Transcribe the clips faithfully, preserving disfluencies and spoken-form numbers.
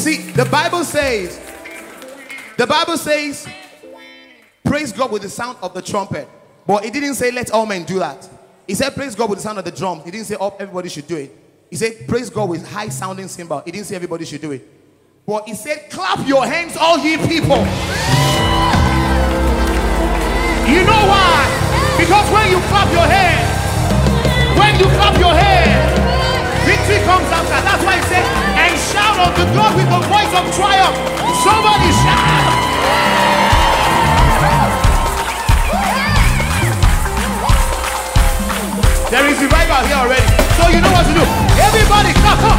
See, the Bible says, the Bible says, praise God with the sound of the trumpet. But it didn't say let all men do that. It said praise God with the sound of the drums. It didn't say oh, everybody should do it. It said praise God with high sounding cymbal. It didn't say everybody should do it. But it said clap your hands, all ye people. You know why? Because when you clap your hands, when you clap your hands, victory comes after. That's why it said, and shout unto God with the voice of triumph. Somebody shout. There is revival here already. So you know what to do. Everybody clap, come.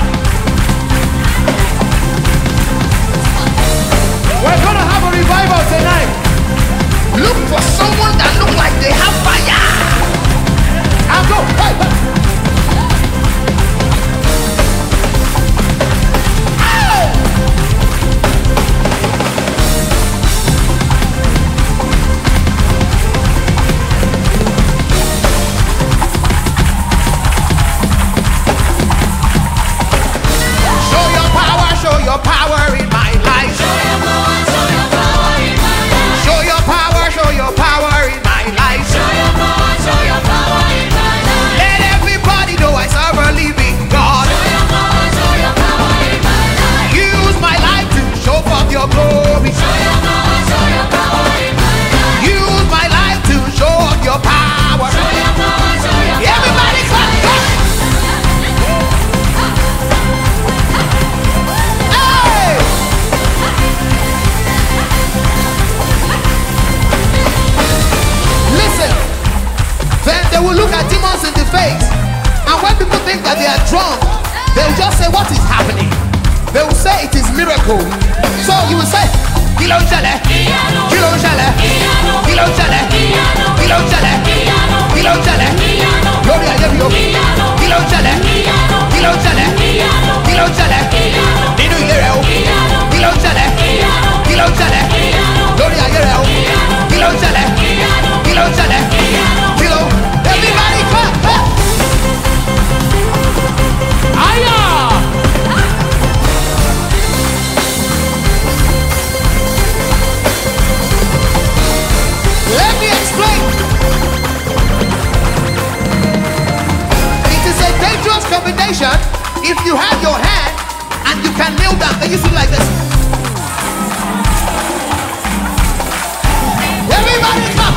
We're gonna have a revival tonight. Look for someone that look like they have fire. I'll go. Hey, hey. Your power in my life. Show your power, show your power in my life. Show your power, show your power in my life. Show your power, show your power in my life. Let everybody know I serve a living God. Show your power, show your power in my life. Use my life to show forth your glory. Show your power, show your power in my life. Use my life to show off your power. Show your power, show your power. Everybody clap, clap. Then they will look at demons in the face. And when people think that they are drunk, they will just say, what is happening? They will say it is miracle. So you will say, Kilo jale, Kilo jale, Kilo jale, Kilo jale, Kilo jale, Glory I give you, Kilo jale, Kilo jale, Kilo jale, Ninu Yereo, Kilo jale, Kilo jale, Glory I give you, Kilo jale, Kilo jale, Kilo. Everybody clap! Aya! Let me explain. It is a dangerous combination if you have your hand and you can kneel down. Can you see like this? Everybody clap!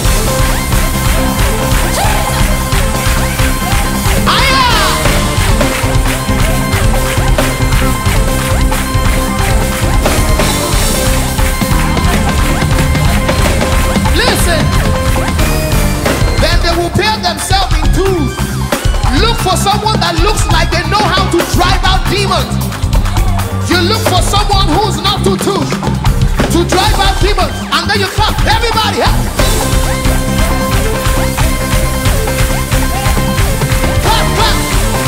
Themselves in twos. Look for someone that looks like they know how to drive out demons. You look for someone who's not too twos to drive out demons, and then you clap. Everybody, huh? Clap, clap.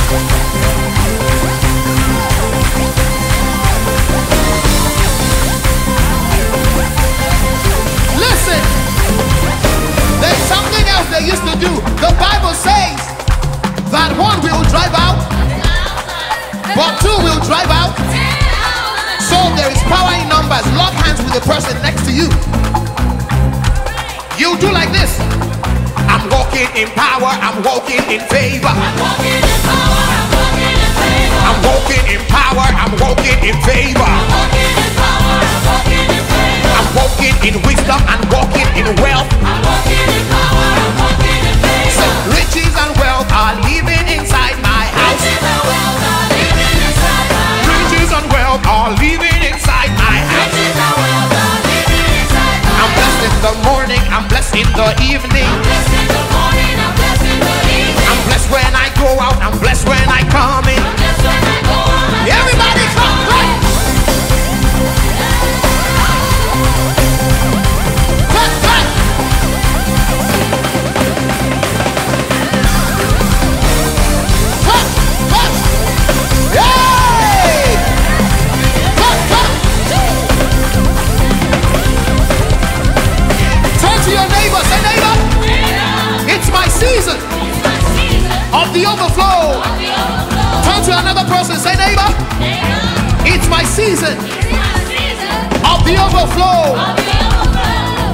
Listen. There's something else they used to do. The Bible says that one will drive out, but two will drive out. So there is power in numbers. Lock hands with the person next to you. You do like this. I'm walking in power. I'm walking in favor. I'm walking in power, I'm walking in favor. I'm walking in power. I'm walking in favor. I'm walking in power, I'm walking in favor. I'm walking in wisdom and walking in wealth. I'm walking in power, I'm walking in favor. Riches and wealth are living inside my house. Riches and wealth are living inside my house. Riches and wealth are living inside my house. Riches and wealth are living inside my I'm blessed in the morning, I'm blessed in the evening. I'm blessed in the morning, I'm blessed in the evening. I'm blessed when I go out, I'm blessed when I come in. I'm blessed when I go out, I'm blessed Everybody when I clap, come clap. in. Clap, clap. Clap, clap. Yay! Clap, clap. Turn to your neighbor, say neighbor. season It's my season of the overflow. of the overflow.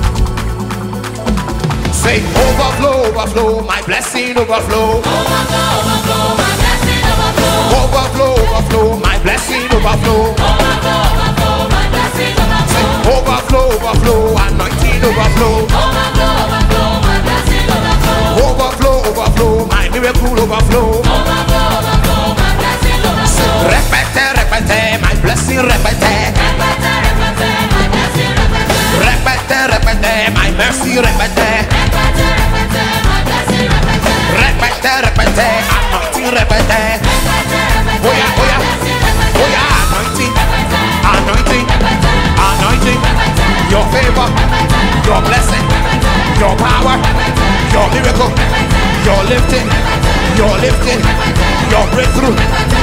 Say overflow, overflow, my blessing overflow. Overflow, overflow, my blessing overflow. Overflow, overflow, my blessing overflow. Overflow, overflow, my blessing overflow. Overflow, overflow, anointing overflow. Overflow, overflow, my blessing overflow. Overflow, overflow, my miracle overflow. Overflow, overflow, my blessing overflow. Repete, repete, my blessing repete. Repete, repete, my blessing repete. Repete, repete, my mercy repete. Repete, repete, my blessing repete. Repete, repete, anointing repete. Repete, repete, Oh yeah, oh yeah, my blessing repete. oh yeah, anointing, Repete, anointing, repete, anointing, repete, your favor, your blessing, your power, your miracle, your lifting, your lifting, your breakthrough,